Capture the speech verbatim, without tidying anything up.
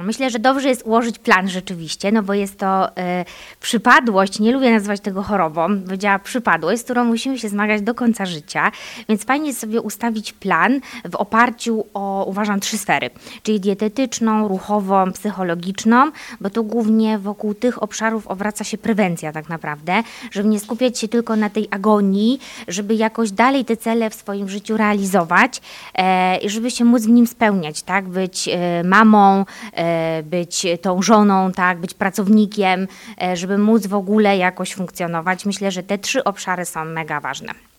Myślę, że dobrze jest ułożyć plan rzeczywiście, no bo jest to y, przypadłość, nie lubię nazywać tego chorobą, powiedziała przypadłość, z którą musimy się zmagać do końca życia, więc fajnie jest sobie ustawić plan w oparciu o, uważam, trzy sfery, czyli dietetyczną, ruchową, psychologiczną, bo tu głównie wokół tych obszarów obraca się prewencja tak naprawdę, żeby nie skupiać się tylko na tej agonii, żeby jakoś dalej te cele w swoim życiu realizować e, i żeby się móc w nim spełniać, tak, być e, mamą, e, być tą żoną, tak, być pracownikiem, e, żeby móc w ogóle jakoś funkcjonować. Myślę, że te trzy obszary są mega ważne.